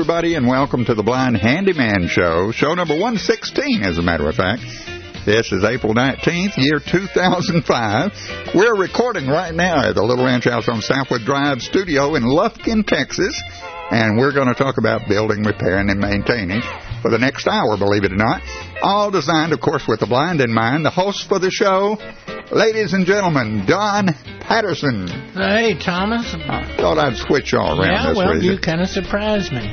everybody, and welcome to the Blind Handyman Show, show number 116, as a matter of fact. This is April 19th, year 2005. We're recording right now at the Little Ranch House on Southwood Drive studio in Lufkin, Texas, and we're going to talk about building, repairing, and maintaining for the next hour, believe it or not. All designed, of course, with the blind in mind. The host for the show, ladies and gentlemen, Don Patterson. Hey, Thomas. I thought I'd switch all around this reason. You kind of surprised me.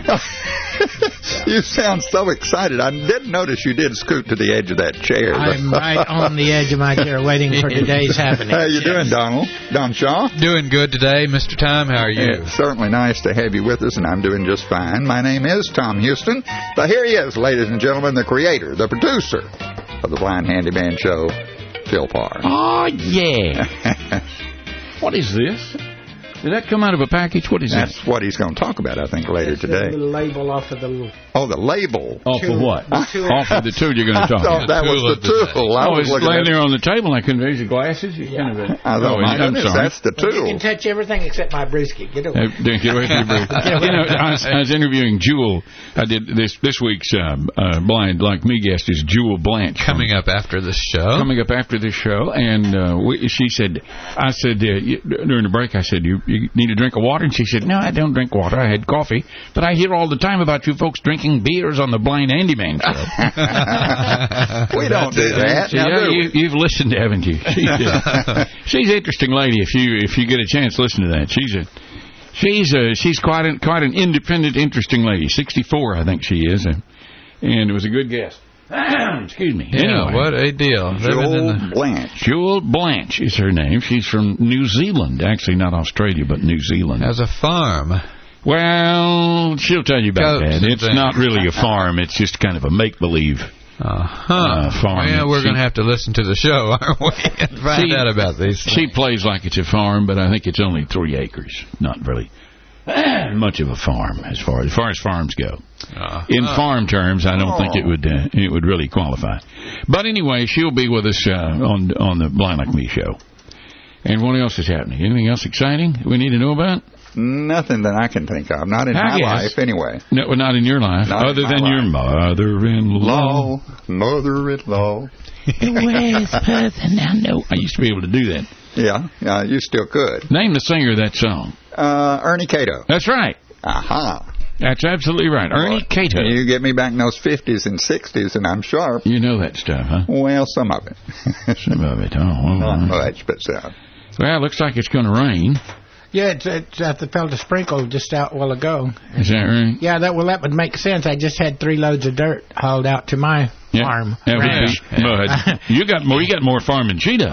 You sound so excited. I didn't notice you did scoot to the edge of that chair. I'm right on the edge of my chair waiting for today's happening. How you doing, Donald? Don Shaw? Doing good today, Mr. Tom. How are you? It's certainly nice to have you with us, and I'm doing just fine. My name is Tom Houston. But here he is, ladies and gentlemen, the creator, the producer of the Blind Handyman Show, Phil Parr. Oh, yeah. What is this? Did that come out of a package? What is that? That's what he's going to talk about, I think, later today. The label off of the... Oh, the label. Off of what? Off of the tool you're going to talk I thought about. that was the tool. It's laying there on the table. I couldn't raise your glasses. I thought, my goodness, that's the tool. You can touch everything except my brewski. Get away. Get away from your brew. I was interviewing Jewel. I did this week's Blind Like Me guest is Jewel Blanche. Coming up after the show. And she said, I said, during the break, I said, you need a drink of water? And she said, no, I don't drink water. I had coffee. But I hear all the time about you folks drinking beers on the Blind Handyman Show. We don't do that. You've listened, haven't you? She's an interesting lady. If you get a chance, listen to that. She's quite an independent, interesting lady. 64, I think she is. And it was a good guess. Excuse me. Yeah, anyway, what a deal. Jewel Blanche is her name. She's from New Zealand. Actually, not Australia, but New Zealand. Has a farm. Well, she'll tell you about that. It's not really a farm. It's just kind of a make-believe farm. Well, we're going to have to listen to the show, aren't we, and find out about these things. She plays like it's a farm, but I think it's only 3 acres. Not really much of a farm as far as farms go. In farm terms, I don't think it would really qualify. But anyway, she'll be with us on the Blind Like Me show. And what else is happening? Anything else exciting we need to know about? Nothing that I can think of. Not in my life, anyway. No, not in your life. Other than your mother-in-law. Mother-in-law. I used to be able to do that. Yeah, you still could. Name the singer of that song. Ernie Cato. That's right. Aha. That's absolutely right. Ernie Cato. You get me back in those 50s and 60s, and I'm sharp. You know that stuff, huh? Well, some of it. Some of it. Oh, well, not much, but some. Well, it looks like it's going to rain. Yeah, it's at the felt a sprinkle just out a while ago. Is that right? Yeah, that would make sense. I just had 3 loads of dirt hauled out to my farm. Mud. You got more farm than she does.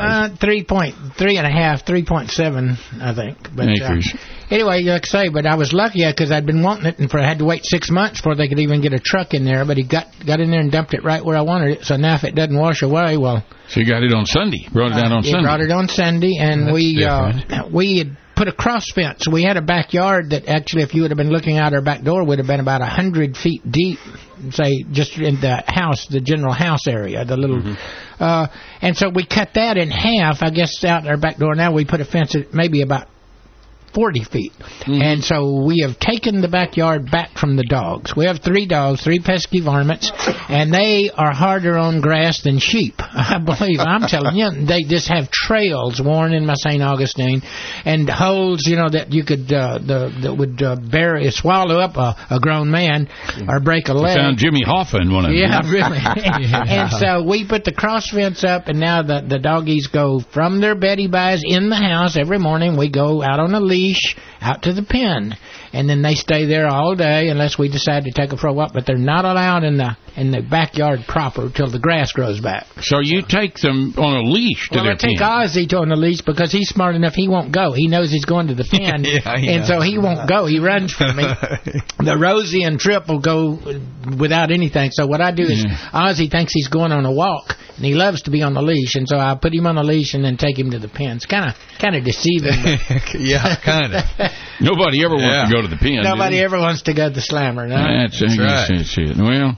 3.7, I think. But, acres. Anyway, like I say, but I was lucky because I'd been wanting it, and I had to wait 6 months before they could even get a truck in there. But he got in there and dumped it right where I wanted it. So now if it doesn't wash away, well. So you got it on Sunday. Brought it out on Sunday. Brought it on Sunday, and we had put a cross fence. We had a backyard that actually, if you would have been looking out our back door, would have been about 100 feet deep, say, just in the house, the general house area, the little... and so we cut that in half, I guess, out our back door. Now we put a fence at maybe about 40 feet. And so we have taken the backyard back from the dogs. We have 3 dogs, 3 pesky varmints, and they are harder on grass than sheep. I believe. I'm telling you, they just have trails worn in my St. Augustine and holes, that you could that would swallow up a grown man or break a leg. Found Jimmy Hoffa in one of them. Yeah, really. And so we put the cross fence up, and now the doggies go from their Betty Buys in the house every morning. We go out on a leash out to the pen, and then they stay there all day unless we decide to take them for a walk. But they're not allowed in the backyard proper till the grass grows back. So you take them on a leash to their pen? I take Ozzy on a leash because he's smart enough. He won't go. He knows he's going to the pen, so he won't go. He runs from me. The Rosie and Trip will go without anything. So what I do is Ozzy thinks he's going on a walk, and he loves to be on the leash, and so I put him on the leash and then take him to the pen. It's kind of deceiving. Yeah, kind of. Nobody ever wants to go to the pen. Nobody ever wants to go to the slammer. No? That's right. Well,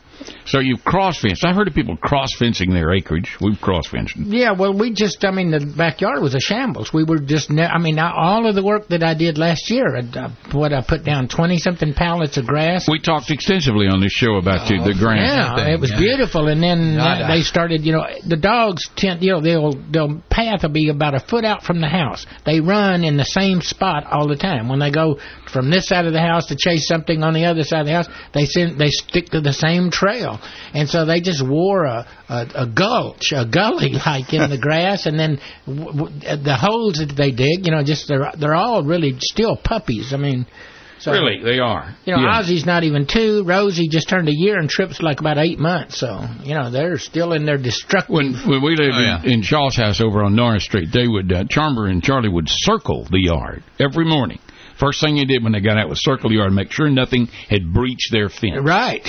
So you've cross-fenced. I've heard of people cross-fencing their acreage. We've cross-fenced. Yeah, well, the backyard was a shambles. We were just, all of the work that I did last year, I put down 20-something pallets of grass. We talked extensively on this show about the grass. Yeah, it was beautiful. And then they started, the dogs their path will be about a foot out from the house. They run in the same spot all the time. When they go from this side of the house to chase something on the other side of the house, they stick to the same trail. And so they just wore a gully like in the grass, and then the holes that they dig, they're all really still puppies. I mean, so, really, they are. Ozzy's not even 2. Rosie just turned a year, and Tripp's like about 8 months. So, they're still in their destructive. When we lived in Shaw's house over on Norris Street, they would Charmer and Charlie would circle the yard every morning. First thing they did when they got out was circle the yard and make sure nothing had breached their fence. Right.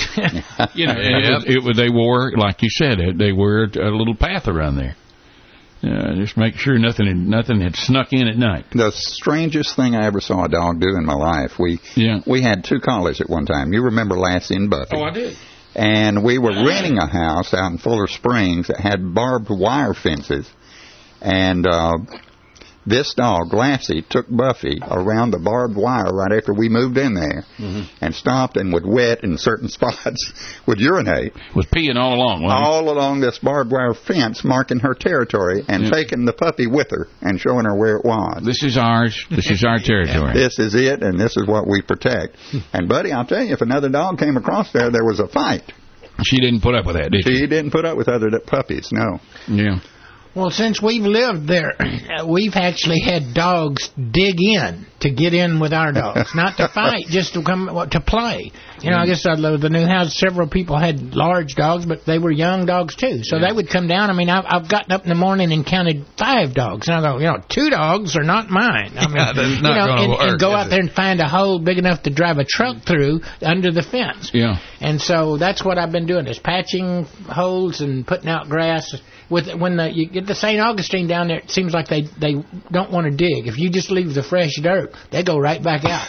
They wore, like you said, they wore a little path around there. Just make sure nothing had snuck in at night. The strangest thing I ever saw a dog do in my life, we had 2 collies at one time. You remember Lassie and Buffy? Oh, I did. And we were renting a house out in Fuller Springs that had barbed wire fences. And this dog, Lassie, took Buffy around the barbed wire right after we moved in there, and stopped and would wet in certain spots, would urinate. Was peeing all along, wasn't he? All along this barbed wire fence, marking her territory, and taking the puppy with her and showing her where it was. This is ours. This is our territory. This is it, and this is what we protect. And, buddy, I'll tell you, if another dog came across there was a fight. She didn't put up with that, did she? She didn't put up with other puppies, no. Yeah. Well, since we've lived there, we've actually had dogs dig in to get in with our dogs, not to fight, just to come to play. I guess the new house, several people had large dogs, but they were young dogs too. So they would come down. I mean, I've gotten up in the morning and counted 5 dogs, and I go, 2 dogs are not mine. I mean, that's not going to work. And go out there and find a hole big enough to drive a truck through under the fence. Yeah. And so that's what I've been doing, is patching holes and putting out grass. When you get to St. Augustine down there, it seems like they don't want to dig. If you just leave the fresh dirt, they go right back out.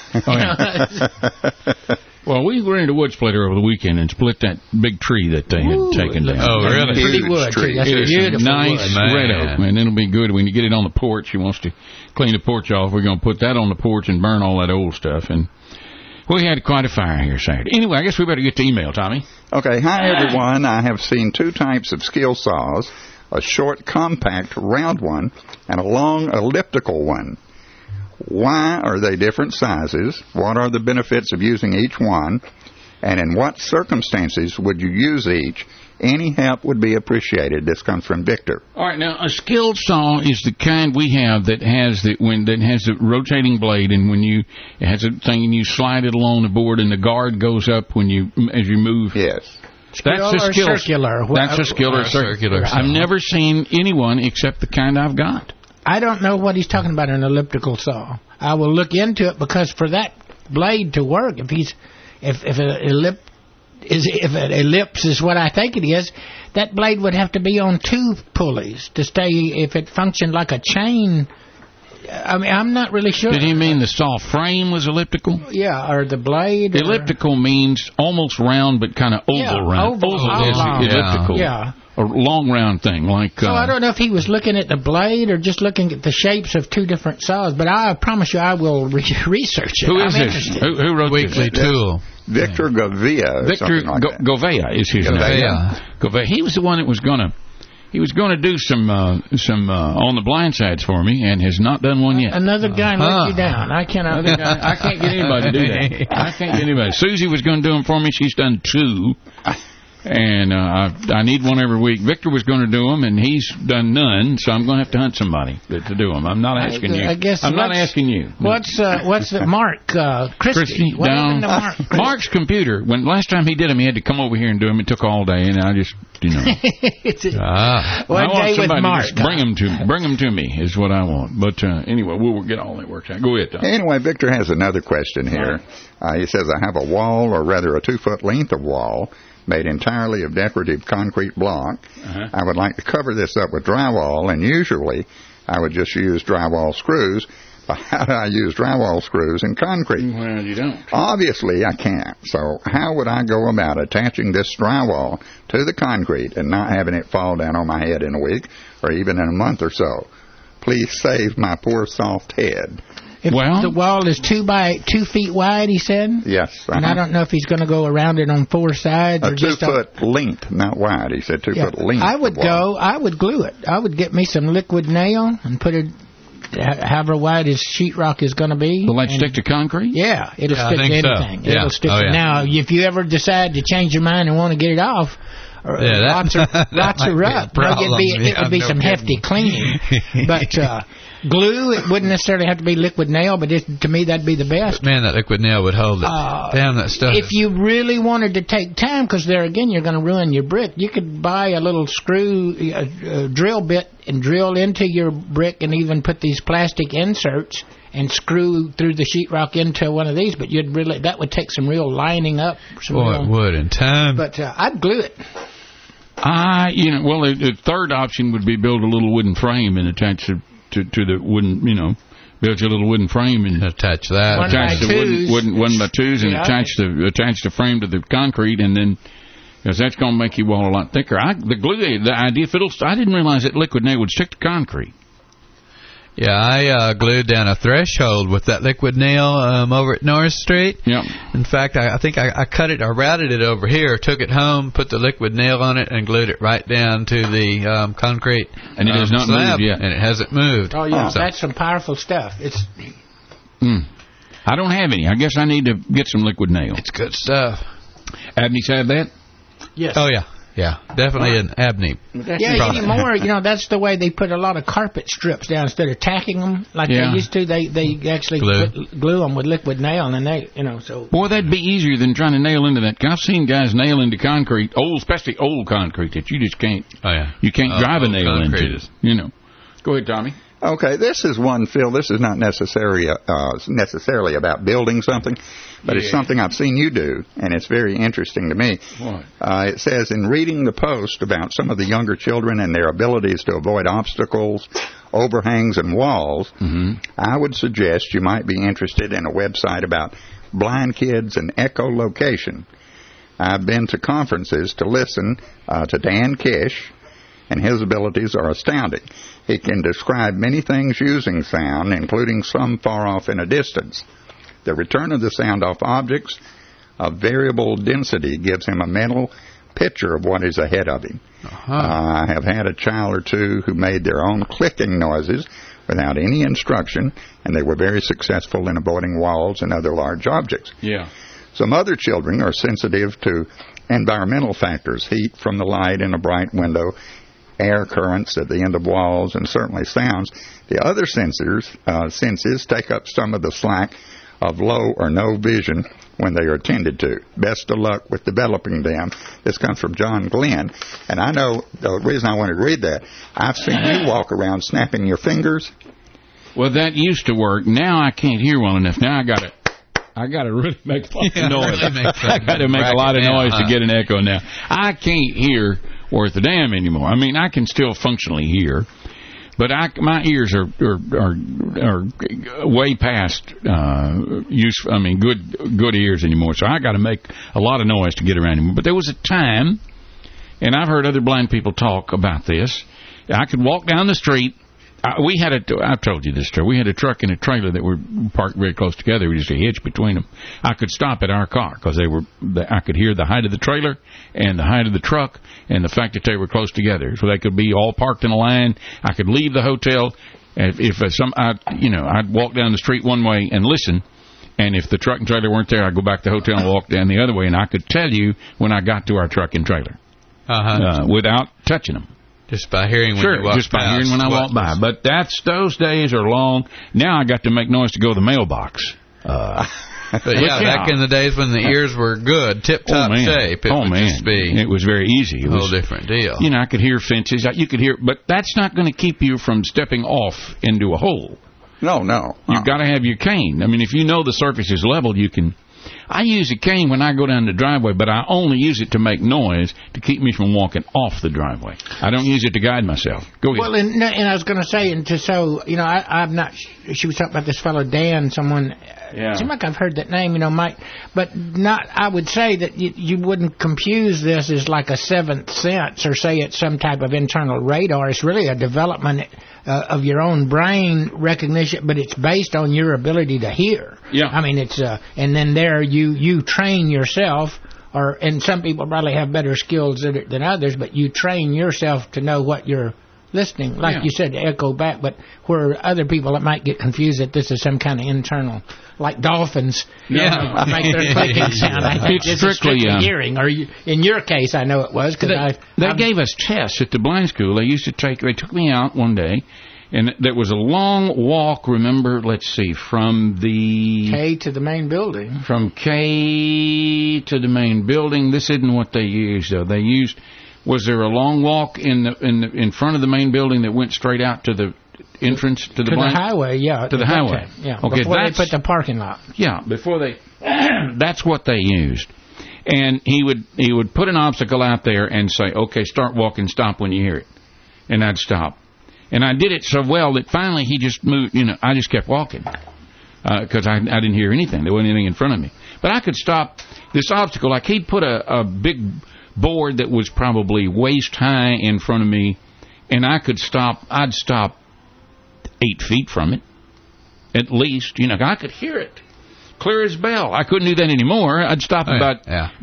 Well, we were in the wood splitter over the weekend and split that big tree that they had taken down. Oh, really? Pretty wood tree. That's a beautiful nice wood. red oak, and it'll be good when you get it on the porch. She wants to clean the porch off. We're going to put that on the porch and burn all that old stuff. And we had quite a fire here Saturday. Anyway, I guess we better get to email, Tommy. Okay, hi everyone. I have seen 2 types of skill saws, a short, compact, round one, and a long, elliptical one. Why are they different sizes? What are the benefits of using each one? And in what circumstances would you use each? Any help would be appreciated. This comes from Victor. All right, now a skilled saw is the kind we have that has the rotating blade, and it has a thing and you slide it along the board, and the guard goes up as you move. Yes. That's a skill. Circular. That's a skill or circular. I've never seen anyone except the kind I've got. I don't know what he's talking about, an elliptical saw. I will look into it, because for that blade to work, if an ellipse is what I think it is, that blade would have to be on 2 pulleys to stay. If it functioned like a chain, I mean, I'm not really sure. Did he mean the saw frame was elliptical? Yeah, or the blade. Elliptical means almost round, but kind of oval round. Oval. Elliptical. Yeah. A long round thing, like. So I don't know if he was looking at the blade or just looking at the shapes of 2 different saws, but I promise you I will research it. Who is this? Who wrote Weekly this? Tool. Victor Govea. Victor Govea is his name. Govea. He was the one that was going to. He was going to do some on the blind sides for me, and has not done one yet. Another guy let you down. I cannot. I can't get anybody to do that. I can't get anybody. Susie was going to do them for me. She's done 2. And I need one every week. Victor was going to do them, and he's done none, so I'm going to have to hunt somebody to do them. I'm not asking you. I'm not asking you. What's the Mark? Christie. What happened to Mark? Mark's computer, last time he did them, he had to come over here and do them. It took all day, and I just, I want somebody to just bring them to me is what I want. But anyway, we'll get all that worked out. Go ahead, Tom. Anyway, Victor has another question here. He says, I have a wall, or rather a 2-foot length of wall, made entirely of decorative concrete block. I would like to cover this up with drywall, and usually I would just use drywall screws, How do I use drywall screws in concrete? Well, you don't. Obviously, I can't. So how would I go about attaching this drywall to the concrete and not having it fall down on my head in a week or even in a month or so? Please save my poor soft head. If the wall is 2 feet wide, he said? Yes. And I don't know if he's going to go around it on 4 sides. A 2 foot length, not wide. He said 2 foot length. I would glue it. I would get me some liquid nail and put it however wide his sheetrock is going to be. Will that stick to concrete? Yeah, it'll stick to anything. So. It'll stick. Now, if you ever decide to change your mind and want to get it off, lots of rough. It would be some hefty cleaning. But glue, it wouldn't necessarily have to be liquid nail, but to me that'd be the best. Man, that liquid nail would hold it. Damn, that stuff. If you really wanted to take time, because there again you're going to ruin your brick, you could buy a little drill bit and drill into your brick and even put these plastic inserts and screw through the sheetrock into one of these. But that would take some real lining up. It would in time. But I'd glue it. The third option would be build a little wooden frame and attach it to the wooden, build your little wooden frame and attach that. Attach the wooden by twos and attach the frame to the concrete, and then because that's going to make your wall a lot thicker. The idea, I didn't realize that liquid nail would stick to concrete. Yeah, I glued down a threshold with that liquid nail over at North Street. Yeah. In fact, I think I cut it, I routed it over here, took it home, put the liquid nail on it, and glued it right down to the concrete. And it has not moved yet. And it hasn't moved. Oh, yeah, that's some powerful stuff. I don't have any. I guess I need to get some liquid nail. It's good stuff. Abney's have that? Yes. Oh, yeah. Yeah, definitely an Abney. Yeah, anymore, that's the way they put a lot of carpet strips down instead of tacking them like they used to. They actually glue them with liquid nail, and they, so. Boy, that'd be easier than trying to nail into that. I've seen guys nail into concrete, especially old concrete that you just can't. Oh yeah. You can't drive a nail into. Go ahead, Tommy. Okay, this is one, Phil. This is not necessarily about building something, but it's something I've seen you do, and it's very interesting to me. What? It says, in reading the post about some of the younger children and their abilities to avoid obstacles, overhangs, and walls, I would suggest you might be interested in a website about blind kids and echolocation. I've been to conferences to listen to Dan Kish, and his abilities are astounding. He can describe many things using sound, including some far off in a distance. The return of the sound off objects of variable density gives him a mental picture of what is ahead of him. I have had a child or two who made their own clicking noises without any instruction, and they were very successful in avoiding walls and other large objects. Yeah. Some other children are sensitive to environmental factors, heat from the light in a bright window, air currents at the end of walls, and certainly sounds. The other senses take up some of the slack of low or no vision when they are attended to. Best of luck with developing them. This comes from John Glenn. And I know the reason I wanted to read that, I've seen you walk around snapping your fingers. Well, that used to work. Now I can't hear well enough. Now I got to really make a lot of noise. I got to make a lot of noise to get an echo now. I can't hear worth a damn anymore. I mean, I can still functionally hear, but my ears are way past good ears anymore. So I got to make a lot of noise to get around anymore. But there was a time, and I've heard other blind people talk about this. I could walk down the street. I've told you this story. We had a truck and a trailer that were parked very close together. We just had a hitch between them. I could stop at our car because I could hear the height of the trailer and the height of the truck and the fact that they were close together. So they could be all parked in a line. I could leave the hotel. I'd walk down the street one way and listen. And if the truck and trailer weren't there, I'd go back to the hotel and walk down the other way. And I could tell you when I got to our truck and trailer without touching them. Just by hearing when you walk just by hearing when I walk by. But those days are long. Now I got to make noise to go to the mailbox. But back in the days when the ears were good, tip-top shape, it was very easy. It was a whole different deal. I could hear fences. You could hear, but that's not going to keep you from stepping off into a hole. No. You've got to have your cane. I mean, if you know the surface is level, you can. I use a cane when I go down the driveway, but I only use it to make noise to keep me from walking off the driveway. I don't use it to guide myself. Go ahead. Well, and I was going to say, I'm not. She was talking about this fellow Dan. Someone. Yeah. Seems like I've heard that name, Mike, but not. I would say that you wouldn't confuse this as like a seventh sense, or say it's some type of internal radar. It's really a development of your own brain recognition, but it's based on your ability to hear. Yeah. I mean, it's and then there you train yourself, and some people probably have better skills than others, but you train yourself to know what you're listening, like you said, to echo back, but where other people that might get confused that this is some kind of internal, like dolphins, make their clicking sound. I think it's strictly hearing, or in your case, I know it was because they gave us tests at the blind school. They took me out one day, and there was a long walk. Remember, let's see, from the K to the main building. From K to the main building. This isn't what they used though. They used. Was there a long walk in front of the main building that went straight out to the entrance to the highway? Yeah, to the highway. Yeah, okay, before they put the parking lot. Yeah, before they. That's what they used, and he would put an obstacle out there and say, "Okay, start walking. Stop when you hear it," and I'd stop, and I did it so well that finally he just moved. I just kept walking because I didn't hear anything. There wasn't anything in front of me, but I could stop this obstacle. Like he'd put a big board that was probably waist high in front of me, and I'd stop 8 feet from it at least. I could hear it clear as bell. I couldn't do that anymore. I'd stop probably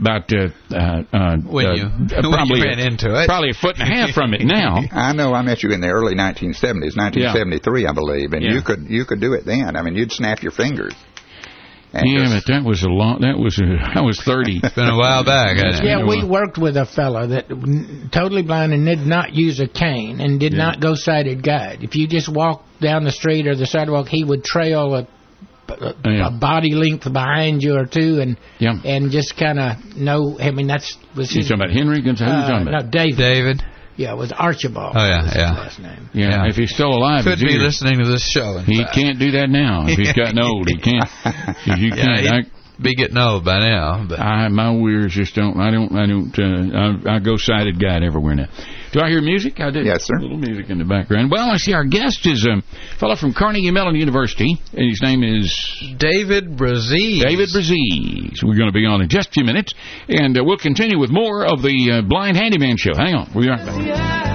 ran into it, probably a foot and a half from it now. I know I met you in the early 1970s, 1973 I believe, and you could do it then. I mean, you'd snap your fingers. Yeah, but that was 30. It's been a while back. Yeah, we worked with a fellow that totally blind and did not use a cane and did not go sighted guide. If you just walked down the street or the sidewalk, he would trail a body length behind you or two and just kind of know. I mean, that's was his. You talking about Henry? Who you talking about? No, David. David. Yeah, it was Archibald. Oh, His last name. Yeah, if he's still alive, could be listening to this show. He can't do that now. If he's gotten old, he can't. You can't. Be getting old by now. But my ears just don't. I go sighted guide everywhere now. Do I hear music? I do. Yes, sir. A little music in the background. Well, I see our guest is a fellow from Carnegie Mellon University, and his name is David Brazee. David Brazee. We're going to be on in just a few minutes, and we'll continue with more of the Blind Handyman Show. Hang on. We'll be right back.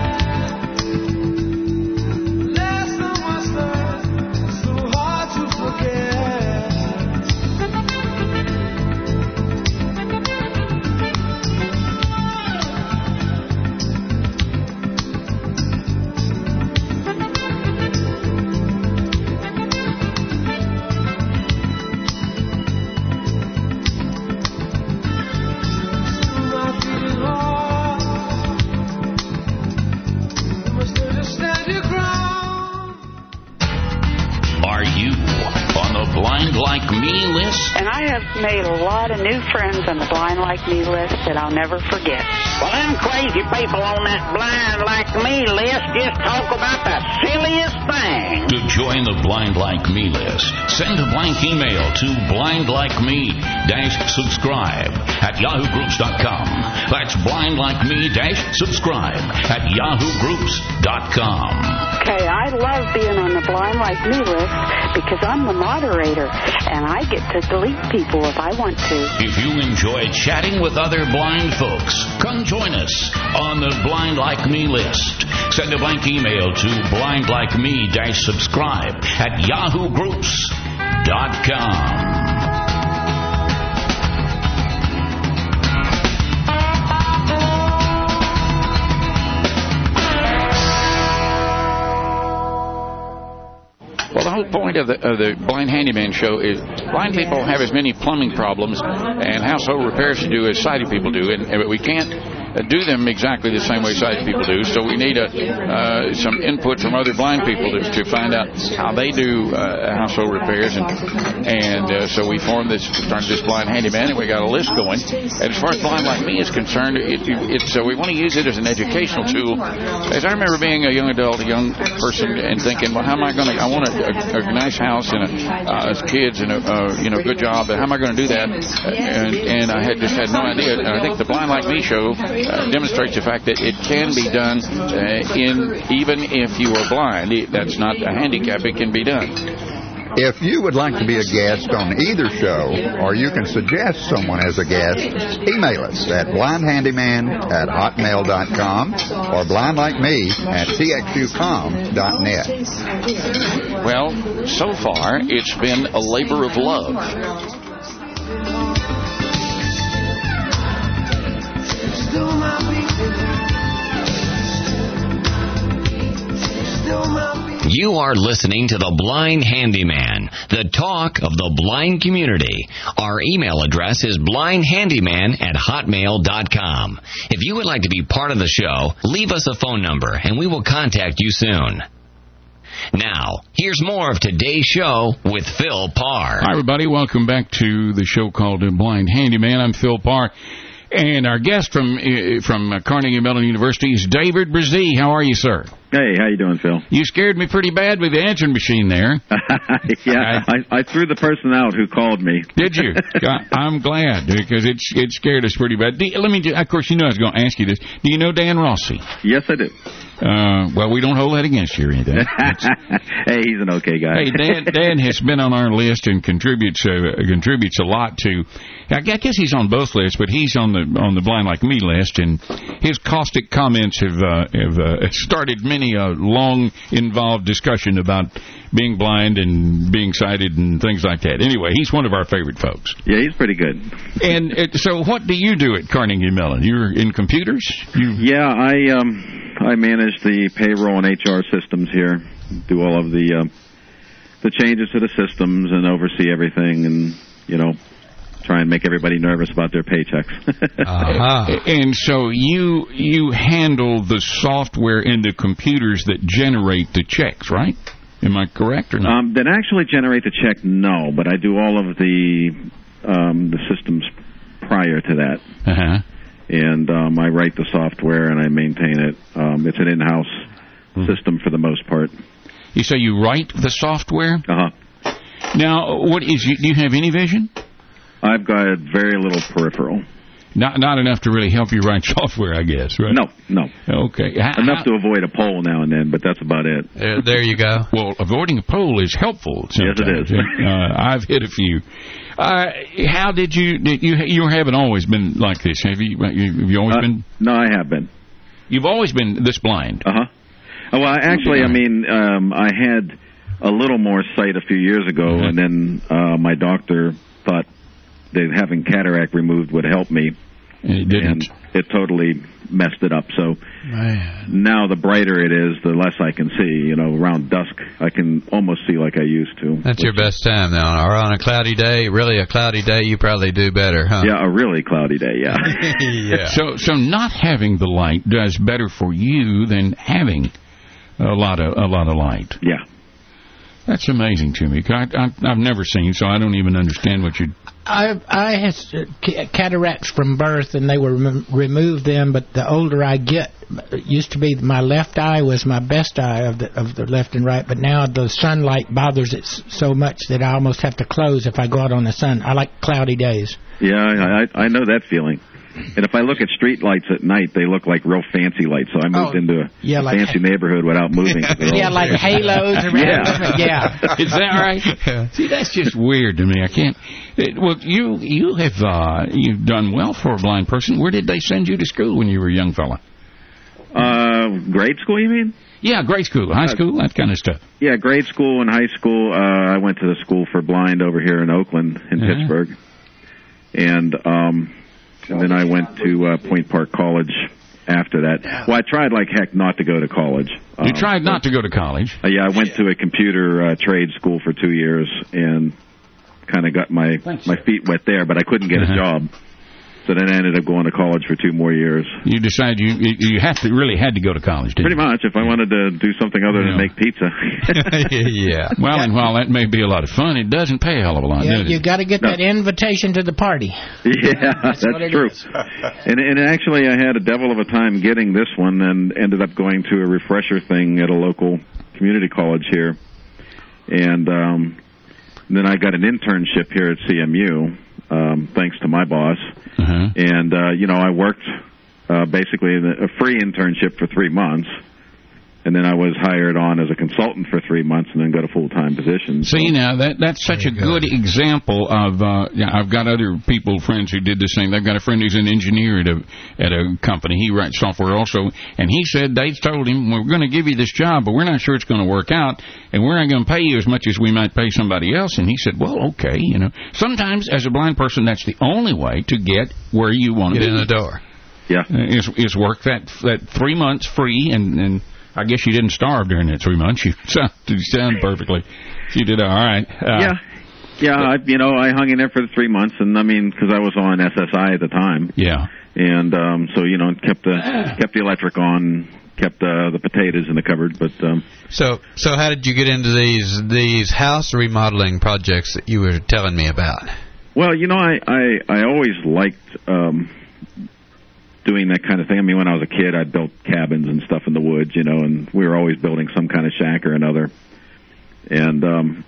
Made a lot of new friends on the Blind Like Me list that I'll never forget. Well, them crazy people on that Blind Like Me list just talk about the silliest thing. To join the Blind Like Me list, send a blank email to blindlikeme-subscribe at yahoogroups.com. That's blindlikeme-subscribe@yahoogroups.com. Okay, I love being on the Blind Like Me list because I'm the moderator and I get to delete people if I want to. If you enjoy chatting with other blind folks, come join us on the Blind Like Me list. Send a blank email to blindlikeme-subscribe@yahoogroups.com. Well, the whole point of the Blind Handyman Show is blind people have as many plumbing problems and household repairs to do as sighted people do, but we can't do them exactly the same way sighted people do. So we need some input from other blind people to find out how they do household repairs, and so we started this blind handyman, and we got a list going. And as far as Blind Like Me is concerned, we want to use it as an educational tool. As I remember being a young adult, a young person, and thinking, well, how am I going to? I want a nice house and as kids and a good job. But how am I going to do that? And I just had no idea. And I think the Blind Like Me show demonstrates the fact that it can be done even if you are blind. That's not a handicap. It can be done. If you would like to be a guest on either show, or you can suggest someone as a guest, email us at blindhandyman@hotmail.com or blindlikeme@txucom.net. Well, so far, it's been a labor of love. You are listening to The Blind Handyman, the talk of the blind community. Our email address is blindhandyman@hotmail.com. If you would like to be part of the show, leave us a phone number and we will contact you soon. Now, here's more of today's show with Phil Parr. Hi, everybody. Welcome back to the show called The Blind Handyman. I'm Phil Parr. And our guest from Carnegie Mellon University is David Brzee. How are you, sir? Hey, how you doing, Phil? You scared me pretty bad with the answering machine there. Yeah, I threw the person out who called me. Did you? I'm glad, because it scared us pretty bad. Of course, you know I was going to ask you this. Do you know Dan Rossi? Yes, I do. Well, we don't hold that against you or anything. Hey, he's an okay guy. Hey, Dan has been on our list and contributes a lot to. I guess he's on both lists, but he's on the Blind Like Me list, and his caustic comments have started many a long, involved discussion about being blind and being sighted and things like that. Anyway, he's one of our favorite folks. Yeah, he's pretty good. And so, what do you do at Carnegie Mellon? You're in computers? Yeah, I manage the payroll and HR systems here. Do all of the changes to the systems and oversee everything, and try and make everybody nervous about their paychecks. And so you handle the software and the computers that generate the checks, right? Am I correct or not? That actually generate the check, no, but I do all of the systems prior to that. Uh-huh. And I write the software and I maintain it. It's an in-house system for the most part. You say you write the software? Uh-huh. Now, do you have any vision? I've got very little peripheral. Not enough to really help you write software, I guess, right? No. Okay. Enough to avoid a poll now and then, but that's about it. There you go. Well, avoiding a poll is helpful sometimes. Yes, it is. I've hit a few. How did you haven't always been like this, have you? Have you always been? No, I have been. You've always been this blind? Uh-huh. Well, actually, I had a little more sight a few years ago, and then my doctor thought that having cataract removed would help me. And it didn't. And it totally messed it up. So now the brighter it is, the less I can see. Around dusk, I can almost see like I used to. That's your best time now. Or on a cloudy day, you probably do better, huh? Yeah, a really cloudy day, yeah. Yeah. So not having the light does better for you than having a lot of light. Yeah. That's amazing to me. I've never seen, so I don't even understand what you. I had cataracts from birth, and they were removed then. But the older I get, it used to be my left eye was my best eye of the left and right. But now the sunlight bothers it so much that I almost have to close if I go out on the sun. I like cloudy days. Yeah, I know that feeling. And if I look at street lights at night, they look like real fancy lights. So I moved into a fancy neighborhood without moving. Like halos around. Yeah. Is that right? See, that's just weird to me. I can't. Well, you've done well for a blind person. Where did they send you to school when you were a young fella? Grade school, you mean? Yeah, grade school, high school, that kind of stuff. Yeah, grade school and high school. I went to the school for blind over here in Oakland, in Pittsburgh. And then I went to Point Park College after that. Well, I tried like heck not to go to college. You tried not to go to college? Yeah, I went to a computer trade school for 2 years and kind of got my feet wet there, but I couldn't get a job. So then I ended up going to college for 2 more years. You decided you really had to go to college, didn't you? Pretty much, if I wanted to do something other than make pizza. Yeah. Well, and while that may be a lot of fun, it doesn't pay a hell of a lot, does it? You got to get that invitation to the party. Yeah, that's true. And actually, I had a devil of a time getting this one, and ended up going to a refresher thing at a local community college here. And then I got an internship here at CMU, thanks to my boss. And, I worked basically a free internship for 3 months. And then I was hired on as a consultant for 3 months and then got a full-time position. See, now, that's such a good example of, I've got other friends who did the same. I've got a friend who's an engineer at a company. He writes software also. And he said they told him, we're going to give you this job, but we're not sure it's going to work out. And we're not going to pay you as much as we might pay somebody else. And he said, well, okay, Sometimes, as a blind person, that's the only way to get where you want to be. Get in the door. Yeah. Is work that 3 months free and I guess you didn't starve during that 3 months. You sound perfectly. You did all right. I hung in there for the 3 months, and because I was on SSI at the time. Yeah. And kept the electric on, kept the potatoes in the cupboard. But so how did you get into these house remodeling projects that you were telling me about? Well, I always liked. Doing that kind of thing. When I was a kid, I built cabins and stuff in the woods, and we were always building some kind of shack or another. And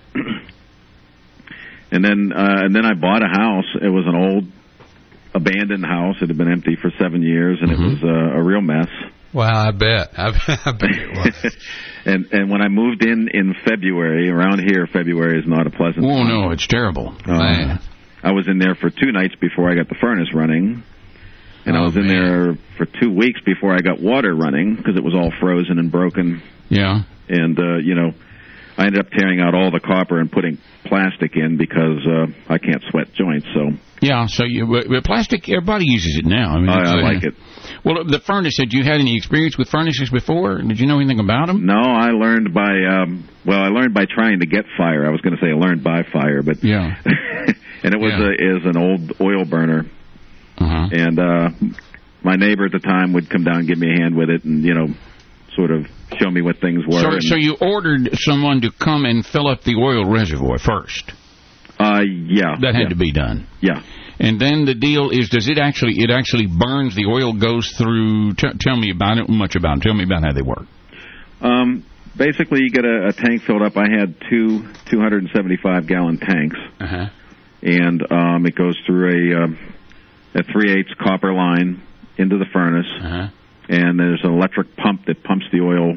then I bought a house. It was an old abandoned house. It had been empty for 7 years, and it was a real mess. Wow, I bet it was. and when I moved in February, around here, February is not a pleasant. Oh no, it's terrible. Man. I was in there for 2 nights before I got the furnace running. And I was in there for 2 weeks before I got water running because it was all frozen and broken. Yeah. And, I ended up tearing out all the copper and putting plastic in because I can't sweat joints. So yeah, so plastic, everybody uses it now. I like it. Well, the furnace, had you had any experience with furnaces before? Did you know anything about them? No, I learned by trying to get fire. I was going to say I learned by fire, but yeah. And it was an old oil burner. And my neighbor at the time would come down and give me a hand with it and, sort of show me what things were. So you ordered someone to come and fill up the oil reservoir first? Yeah. That had to be done? Yeah. And then the deal is, it actually burns, the oil goes through, tell me about it, tell me about how they work. Basically, you get a tank filled up. I had 2 275-gallon tanks. And it goes through a 3/8 copper line into the furnace, and there's an electric pump that pumps the oil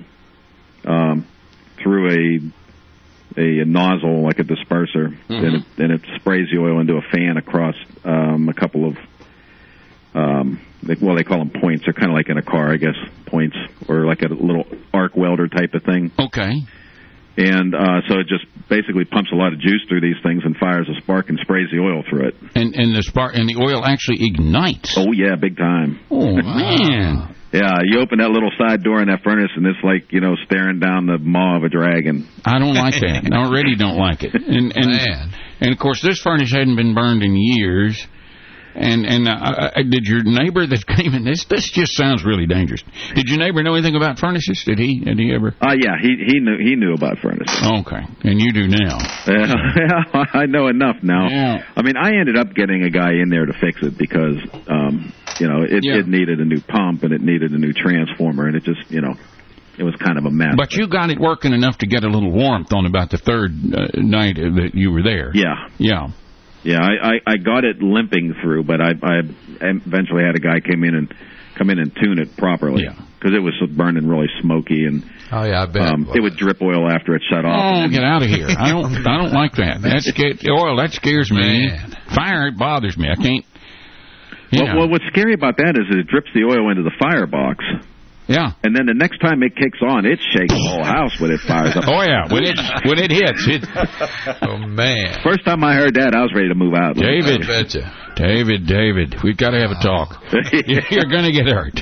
through a nozzle like a disperser, and it sprays the oil into a fan across a couple of they call them points. They're kind of like in a car, I guess, points, or like a little arc welder type of thing. Okay. And so it just basically pumps a lot of juice through these things and fires a spark and sprays the oil through it. And the oil actually ignites. Oh yeah, big time. Oh man. Yeah, you open that little side door in that furnace and it's like, staring down the maw of a dragon. I don't like that. I already don't like it. And of course this furnace hadn't been burned in years. And did your neighbor that came in, this just sounds really dangerous. Did your neighbor know anything about furnaces? Did he ever? Yeah, he knew about furnaces. Okay, and you do now. Yeah, I know enough now. Yeah. I ended up getting a guy in there to fix it because, it needed a new pump and it needed a new transformer, and it just, it was kind of a mess. But you got it working enough to get a little warmth on about the third night that you were there. Yeah. Yeah. Yeah, I got it limping through, but I eventually had a guy come in and tune it properly. Yeah. Because it was burning really smoky, and I bet it would drip oil after it shut off. Oh, get out of here! I don't like that. That scares me. Man. Fire, it bothers me. I can't. Well, what's scary about that is it drips the oil into the firebox. Yeah. And then the next time it kicks on, it shakes the whole house when it fires up. Oh, yeah. When it hits. Oh, man. First time I heard that, I was ready to move out. David, we've got to have a talk. You're going to get hurt.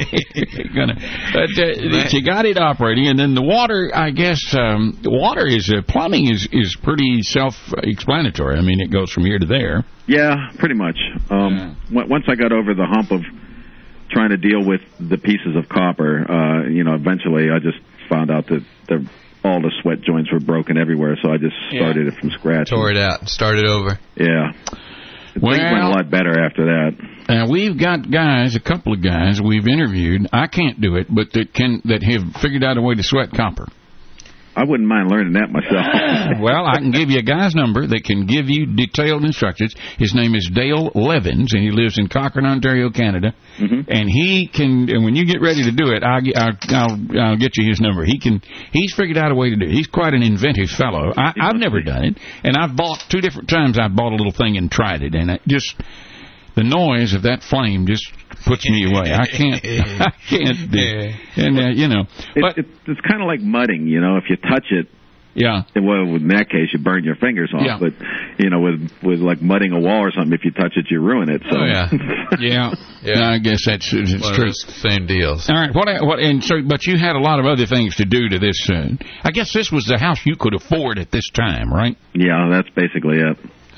You got it operating, and then the water, I guess, water is, plumbing is pretty self-explanatory. I mean, it goes from here to there. Yeah, pretty much. Once I got over the hump of trying to deal with the pieces of copper, eventually I just found out that all the sweat joints were broken everywhere, so I just started it from scratch. Tore it out and started over. Yeah. Things went a lot better after that. We've got a couple of guys we've interviewed. I can't do it, but that have figured out a way to sweat copper. I wouldn't mind learning that myself. Well, I can give you a guy's number that can give you detailed instructions. His name is Dale Levins, and he lives in Cochrane, Ontario, Canada. Mm-hmm. And he can. And when you get ready to do it, I'll get you his number. He's figured out a way to do it. He's quite an inventive fellow. I've never done it, and I've bought 2 different times. I bought a little thing and tried it, and it just. The noise of that flame just puts me away. I can't do it. And, But it's kind of like mudding, If you touch it, well, in that case, you burn your fingers off. Yeah. But, with like mudding a wall or something, if you touch it, you ruin it. So. Oh, yeah. Yeah. I guess it's true. Same deals. All right. But you had a lot of other things to do to this. I guess this was the house you could afford at this time, right? Yeah, that's basically it.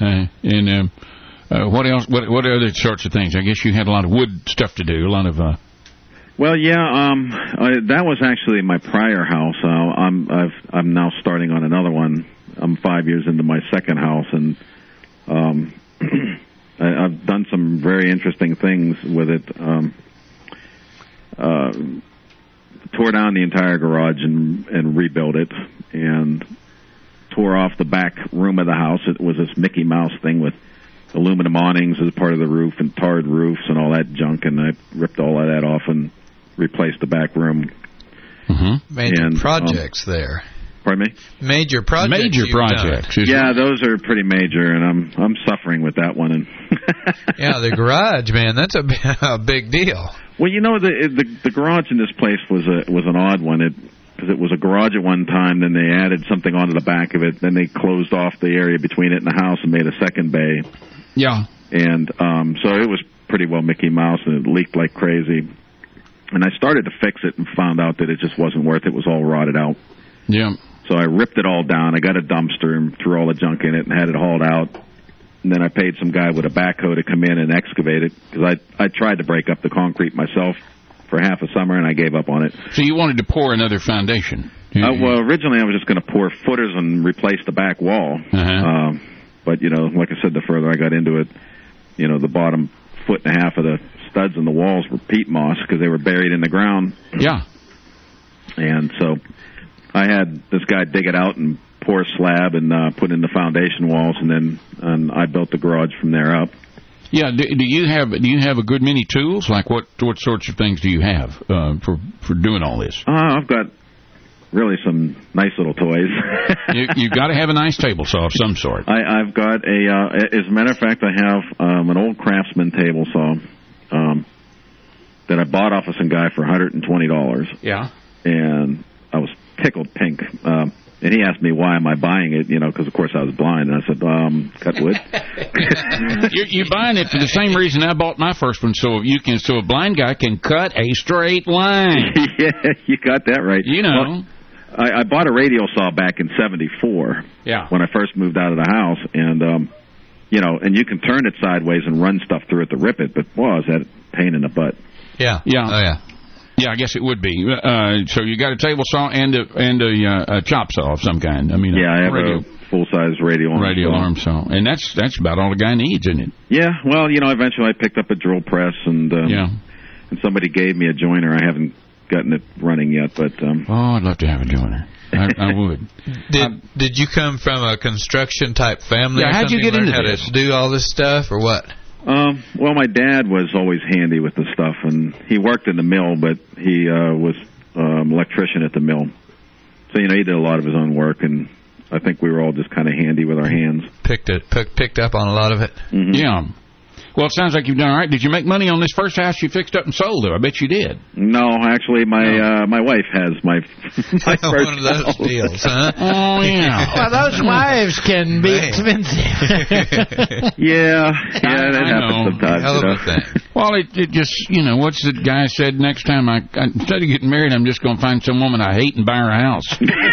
What else? What other sorts of things? I guess you had a lot of wood stuff to do. A lot of. Well, yeah. That was actually my prior house. I'm now starting on another one. I'm 5 years into my second house, and I've done some very interesting things with it. Tore down the entire garage and rebuilt it, and tore off the back room of the house. It was this Mickey Mouse thing with aluminum awnings as part of the roof and tarred roofs and all that junk, and I ripped all of that off and replaced the back room. Mm-hmm. Major projects there. Pardon me? Major projects. Yeah, those are pretty major, and I'm suffering with that one. And yeah, the garage, man, that's a big deal. Well, the garage in this place was an odd one. Because it was a garage at one time, then they added something onto the back of it, then they closed off the area between it and the house and made a second bay. Yeah. And so it was pretty well Mickey Mouse, and it leaked like crazy. And I started to fix it and found out that it just wasn't worth it. It was all rotted out. Yeah. So I ripped it all down. I got a dumpster and threw all the junk in it and had it hauled out. And then I paid some guy with a backhoe to come in and excavate it, because I tried to break up the concrete myself for half a summer, and I gave up on it. So you wanted to pour another foundation? Well, originally I was just going to pour footers and replace the back wall. Uh-huh. But, like I said, the further I got into it, the bottom foot and a half of the studs in the walls were peat moss because they were buried in the ground. Yeah. And so I had this guy dig it out and pour a slab and put in the foundation walls, and I built the garage from there up. Yeah, do you have a good many tools? Like what sorts of things do you have for doing all this? I've got really some nice little toys. You've got to have a nice table saw of some sort. I've got as a matter of fact, I have an old Craftsman table saw that I bought off of some guy for $120. Yeah. And I was tickled pink. And he asked me, why am I buying it, because, of course, I was blind. And I said, cut wood. You're buying it for the same reason I bought my first one, so a blind guy can cut a straight line. Yeah, you got that right. Well, I bought a radial saw back in '74 when I first moved out of the house. And, and you can turn it sideways and run stuff through it to rip it. But, boy, is that a pain in the butt. Yeah. Yeah. Oh, yeah. Yeah, I guess it would be. So you got a table saw and a chop saw of some kind. I mean, I have a full-size radial arm saw, and that's about all the guy needs, isn't it? Yeah. Well, eventually I picked up a drill press, and somebody gave me a joiner. I haven't gotten it running yet, but I'd love to have a joiner. I would. Did you come from a construction type family? Yeah. How'd you get into this? How to do all this stuff, or what? Well, my dad was always handy with the stuff, and he worked in the mill, but he was electrician at the mill. So, he did a lot of his own work, and I think we were all just kind of handy with our hands. Picked up on a lot of it. Mm-hmm. Yeah. Well, it sounds like you've done all right. Did you make money on this first house you fixed up and sold, though? I bet you did. No, actually, my wife has my first one of those house. deals, huh? Oh, yeah. Well, those wives can be expensive. Yeah, that happens sometimes. Hell of a thing. Well, it just, what's the guy said, next time instead of getting married, I'm just going to find some woman I hate and buy her a house.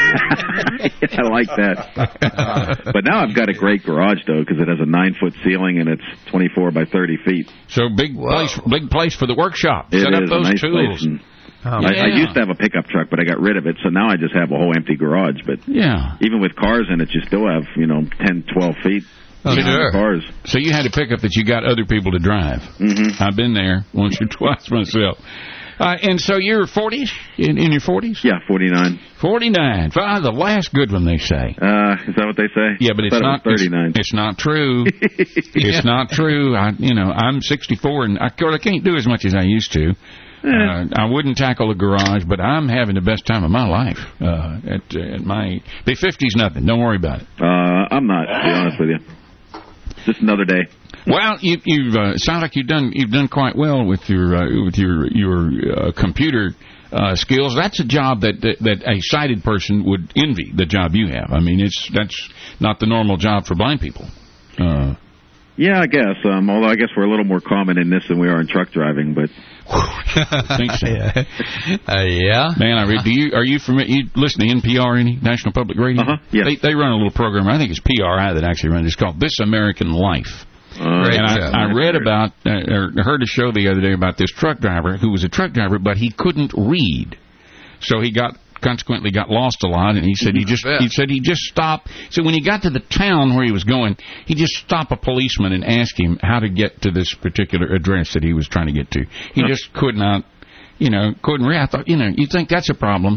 I like that. But now I've got a great garage, though, because it has a 9-foot ceiling and it's 24 by 30 feet. So big place for the workshop. Set up those nice tools. I used to have a pickup truck, but I got rid of it, so now I just have a whole empty garage. But even with cars in it, you still have 10, 12 feet. Cars. So you had a pickup that you got other people to drive. Mm-hmm. I've been there once or twice myself. And so you're 40s? In your 40s? Yeah, 49. 49. The last good one, they say. Is that what they say? Yeah, but it's not 39. It's not true. It's not true. I'm 64, and I can't do as much as I used to. I wouldn't tackle a garage, but I'm having the best time of my life. At my the 50's nothing. Don't worry about it. I'm not, to be honest with you. Just another day. Well, you sound like you've done quite well with your computer skills. That's a job that a sighted person would envy. The job you have. I mean, that's not the normal job for blind people. Yeah, I guess. Although I guess we're a little more common in this than we are in truck driving, but. I think so. Yeah. Man, are you familiar? You listen to NPR, any National Public Radio? Yeah. They run a little program. I think it's PRI that actually runs. It's called This American Life. And I read about, or heard a show the other day about this truck driver who was a truck driver, but he couldn't read, so he consequently got lost a lot. And he said he just stopped. So when he got to the town where he was going, he just stopped a policeman and asked him how to get to this particular address that he was trying to get to. He just could not, couldn't read. I thought, you think that's a problem?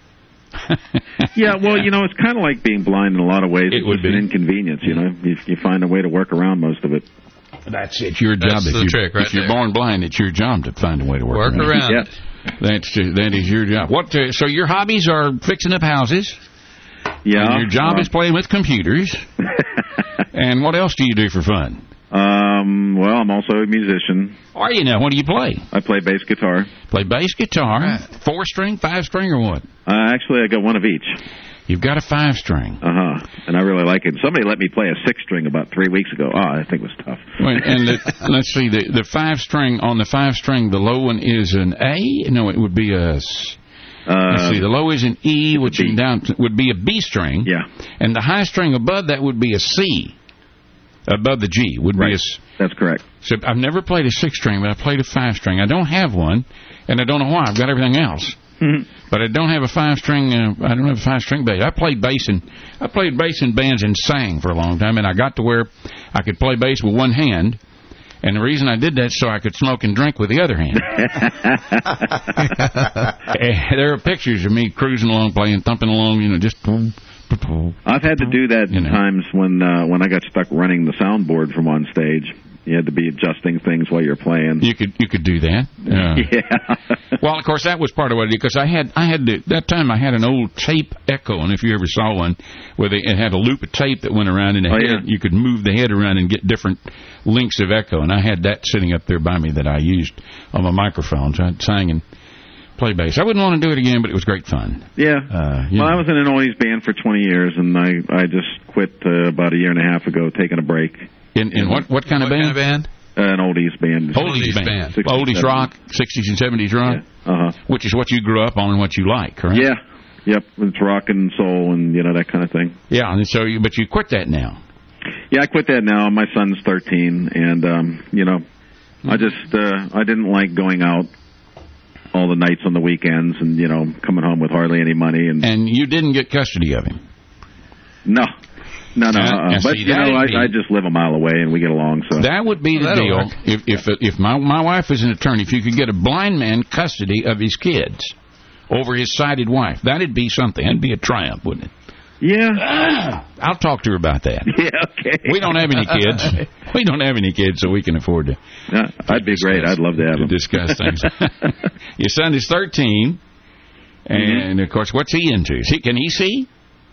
Yeah, well, it's kind of like being blind in a lot of ways. It would be an inconvenience, You find a way to work around most of it. That's it. Your job. If you're born blind, it's your job to find a way to work around. Yeah. That is your job. So your hobbies are fixing up houses. Yeah. And your job is playing with computers. And what else do you do for fun? Well, I'm also a musician. Are you now? What do you play? I play bass guitar. Play bass guitar? Right. 4-string, 5-string, or what? Actually, I got one of each. You've got a 5-string. And I really like it. Somebody let me play a 6-string about 3 weeks ago. I think it was tough. And let's see, the 5-string, on the 5-string, the low one is an A? No, it would be a... let's see, the low is an E, which is down would be a B string. Yeah. And the high string above that would be a C. Above the G would be a... That's correct. So I've never played a 6-string, but I played a 5-string. I don't have one, and I don't know why. I've got everything else. But I don't have a 5-string. I don't have a 5-string bass. I played bass in bands and sang for a long time, and I got to where I could play bass with one hand. And the reason I did that is so I could smoke and drink with the other hand. There are pictures of me cruising along, thumping along, just. I've had to do that times when I got stuck running the soundboard from on stage. You had to be adjusting things while you're playing. You could do that. Yeah. Well, of course, that was part of what I did, because I had that time I had an old tape echo, and if you ever saw one, where it had a loop of tape that went around in the head, you could move the head around and get different lengths of echo, and I had that sitting up there by me that I used on my microphone, so I sang and play bass. I wouldn't want to do it again, but it was great fun. Yeah. Well, I was in an oldies band for 20 years, and I just quit about a year and a half ago, taking a break. In what kind of band? An oldies band. Oldies band. Oldies rock, 60s and 70s rock? Yeah. Which is what you grew up on and what you like, correct? Yeah. Yep. It's rock and soul and, that kind of thing. Yeah, and so but you quit that now. Yeah, I quit that now. My son's 13, and, I just, I didn't like going out all the nights on the weekends and, coming home with hardly any money. And you didn't get custody of him? No. No. But, I just live a mile away and we get along. So that would be the deal. If my wife is an attorney, if you could get a blind man custody of his kids over his sighted wife, that'd be something. That'd be a triumph, wouldn't it? Yeah. I'll talk to her about that. Yeah, okay. We don't have any kids. We don't have any kids, so we can afford to. That'd be great. I'd love to have them. Discuss things. Your son is 13, and, of course, what's he into? Can he see?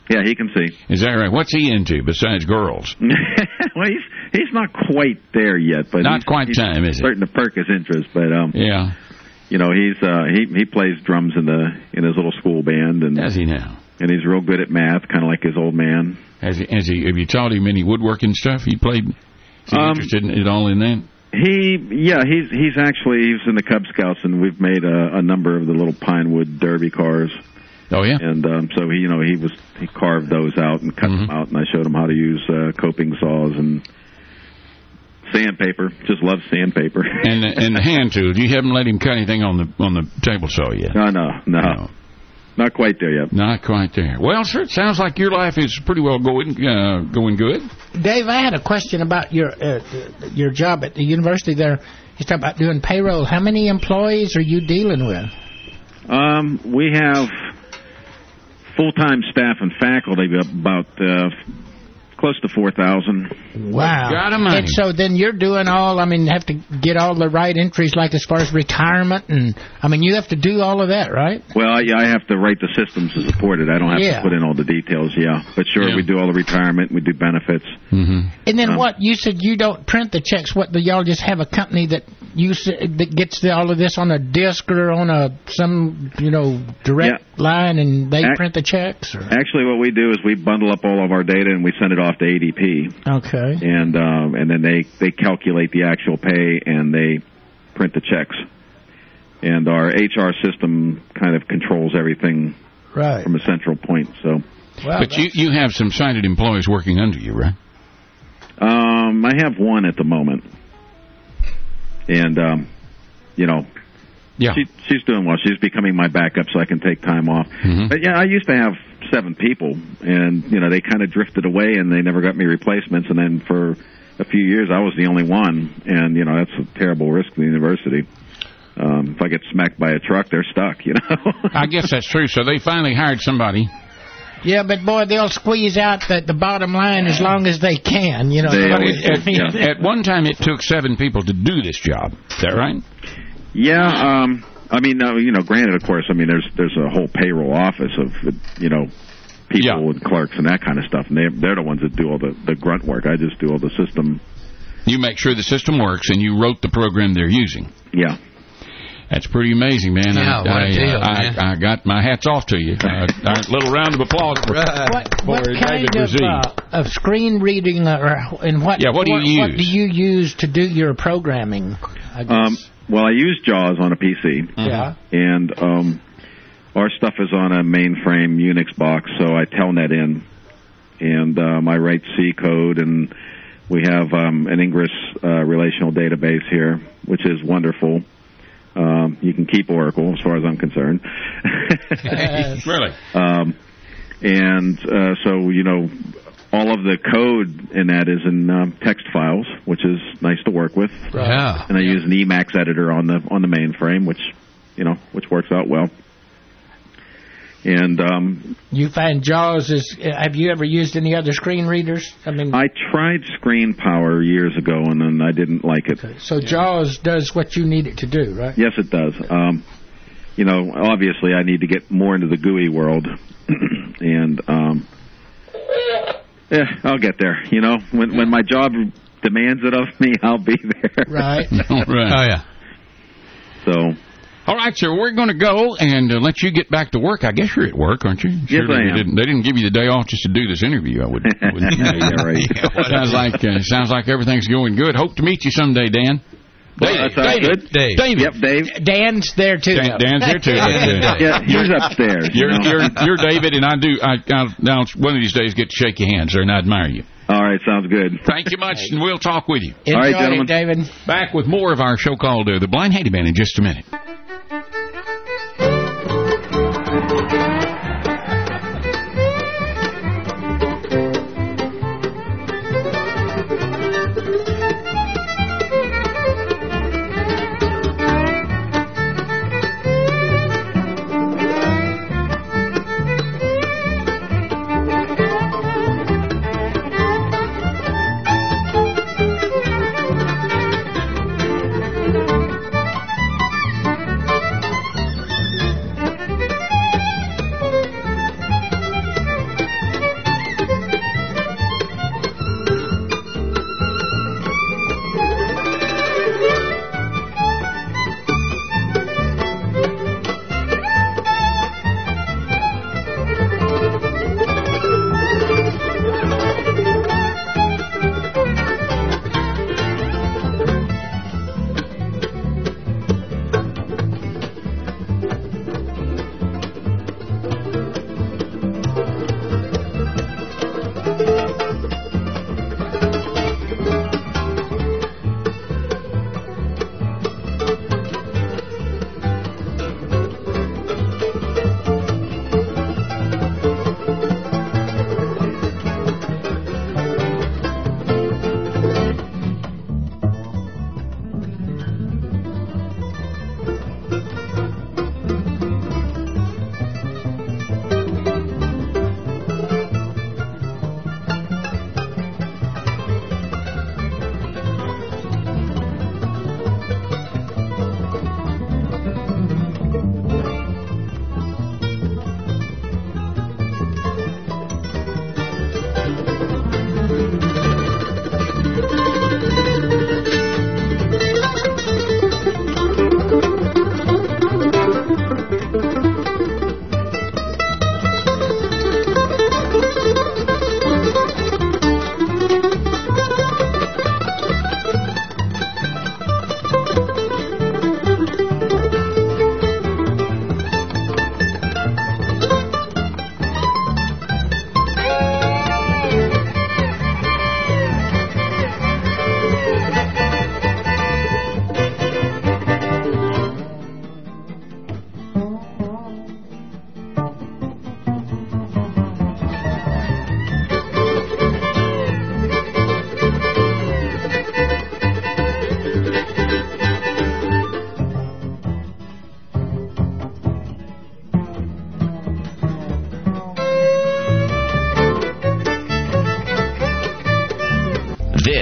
Yeah, he can see. Is that right? What's he into besides girls? Well, he's not quite there yet, but not quite time, is it? Starting to perk his interest, but yeah. You know, he plays drums in his little school band, and does he now? And he's real good at math, kind of like his old man. Have you taught him any woodworking stuff? He played. Is he interested in it all in that? He's in the Cub Scouts, and we've made a number of the little pine wood derby cars. Oh yeah. And so he carved those out and cut them out, and I showed him how to use coping saws and sandpaper. Just loves sandpaper. And the hand tool. You haven't let him cut anything on the table saw yet? No. Not quite there yet. Not quite there. Well, sir, it sounds like your life is pretty well going good. Dave, I had a question about your job at the university there. You talked about doing payroll. How many employees are you dealing with? We have full-time staff and faculty about close to 4,000. Wow. And so then you're doing have to get all the right entries, like as far as retirement, and you have to do all of that, right? Well, yeah, I have to write the systems to support it. I don't have to put in all the details, But sure, we do all the retirement, we do benefits. Mm-hmm. And then what, you said you don't print the checks. What, do y'all just have a company that gets all of this on a disc or on some direct line, and they print the checks? Or? Actually, what we do is we bundle up all of our data and we send it off to ADP. Okay. And then they calculate the actual pay and they print the checks. And our HR system kind of controls everything from a central point. So. Wow, but you have some sighted employees working under you, right? I have one at the moment. And, she's doing well. She's becoming my backup so I can take time off. Mm-hmm. But, I used to have 7 people, and, they kind of drifted away, and they never got me replacements. And then for a few years, I was the only one, and, that's a terrible risk to the university. If I get smacked by a truck, they're stuck, I guess that's true. So they finally hired somebody. Yeah, but boy, they'll squeeze out the bottom line as long as they can, At one time, it took 7 people to do this job. Is that right? Yeah. Granted, of course, there's a whole payroll office of, people and clerks and that kind of stuff, and they're the ones that do all the grunt work. I just do all the system. You make sure the system works, and you wrote the program they're using. Yeah. That's pretty amazing, man. Yeah, what a deal, man. I got my hats off to you. A little round of applause for what kind of screen reading and what? Yeah, what do you use? What do you use to do your programming? I guess. Well, I use JAWS on a PC. Yeah. And our stuff is on a mainframe Unix box, so I telnet in, and I write C code, and we have an Ingress relational database here, which is wonderful. You can keep Oracle, as far as I'm concerned. Really? So, all of the code in that is in text files, which is nice to work with. Right. Yeah. And I use an Emacs editor on the mainframe, which works out well. And you find JAWS is. Have you ever used any other screen readers? I tried Screen Power years ago, and then I didn't like it. Okay. So JAWS does what you need it to do, right? Yes, it does. Obviously, I need to get more into the GUI world, and I'll get there. When my job demands it of me, I'll be there. Right. Right. Oh yeah. So. All right, sir, we're going to go and let you get back to work. I guess you're at work, aren't you? Yes, I am. They didn't give you the day off just to do this interview, I wouldn't. Yeah, right. Sounds like everything's going good. Hope to meet you someday, Dan. David. Yep, Dave. Dan's there, too. Dan's there, too. Yeah, he's upstairs. You're David, and I'll one of these days get to shake your hand, sir, and I admire you. All right, sounds good. Thank you much, and we'll talk with you. Enjoy all right, gentlemen. David. Back with more of our show called The Blind Handyman in just a minute.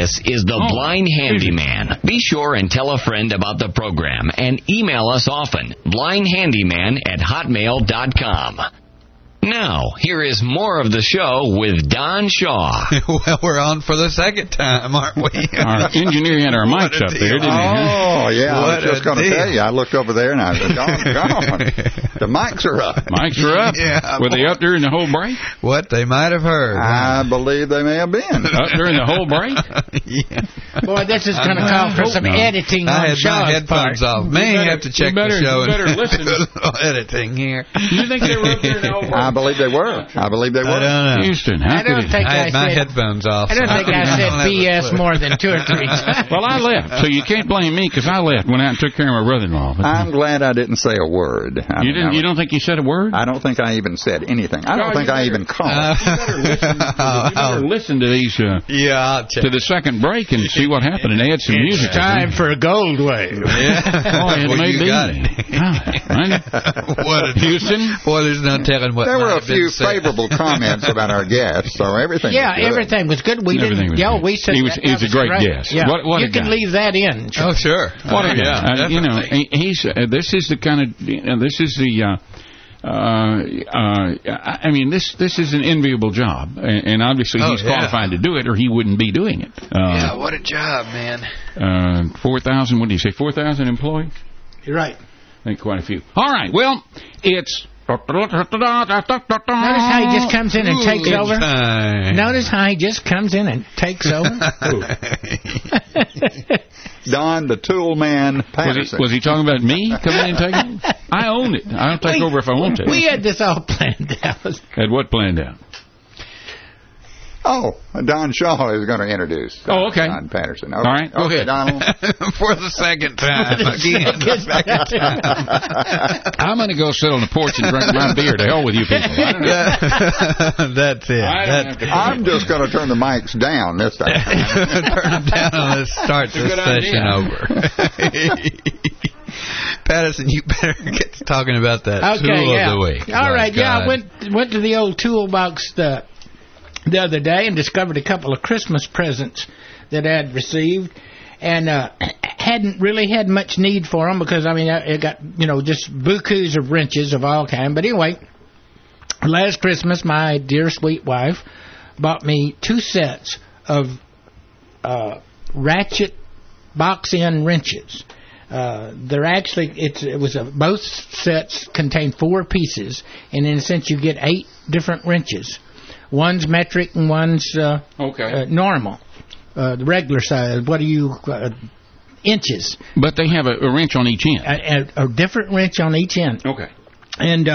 This is the Blind Handyman. Be sure and tell a friend about the program and email us often. blindhandyman@hotmail.com. Now, here is more of the show with Don Shaw. Well, we're on for the second time, aren't we? Our engineer had our mics up there, didn't he? Oh, yeah. I was just going to tell you. I looked over there and I said, gone. The mics are up. Mics are up? Yeah. Were they up during the whole break? What they might have heard. I believe they may have been. Up during the whole break? Yeah. Boy, this is going to call for some editing I on had my Shaw's headphones part. off. May have to check the show. You better listen. Editing here. You think they were up during the whole break? I believe they were. I don't know. Houston, I don't think I had my headphones off. I don't think I said BS more than 2 or 3 times. Well, I left, so you can't blame me because I left, went out and took care of my brother-in-law. I'm glad I didn't say a word. You don't think you said a word? I don't think I even said anything. I don't think I even called. You better listen to these. I'll check. To the second break and see what happened and add some music. It's time for a gold wave. Yeah. It may you be. got it. What, Houston? Boy, there's no telling what. There were a few favorable comments about our guests, so everything. Yeah, was good. everything was good. We Everything didn't. was good. We said He was a great guest. Yeah. What you a can guy. leave that in. Oh, sure. What a guy. He's this is the kind of this is the. I mean, this is an enviable job, and obviously he's qualified to do it, or he wouldn't be doing it. What a job, man. 4,000. What did you say? 4,000 employees? You're right. I think quite a few. All right. Well, it's. Notice how he just comes in and takes over. Notice how he just comes in and takes over. Don, the tool man, Patterson. Was he talking about me coming in and taking over? I own it. I don't take over if I want to. We had this all planned out. Had what planned out? Oh, Don Shaw is going to introduce. Oh, okay. Don Patterson. Okay. All right, go ahead. Donald. For the second time again. I'm going to go sit on the porch and drink my beer. To hell with you people. That's it. I'm just going to turn the mics down this time. Turn them down and let's start this session over. Patterson, you better get to talking about that tool of the week. All right, I went to the old toolbox the other day and discovered a couple of Christmas presents that I'd received, and hadn't really had much need for them because, I mean, it got, just bukus of wrenches of all kind. But anyway, last Christmas, my dear sweet wife bought me 2 sets of ratchet box-end wrenches. They're actually, both sets contain 4 pieces, and in a sense you get 8 different wrenches. One's metric and one's normal, the regular size. What do you inches? But they have a wrench on each end. A different wrench on each end. Okay. And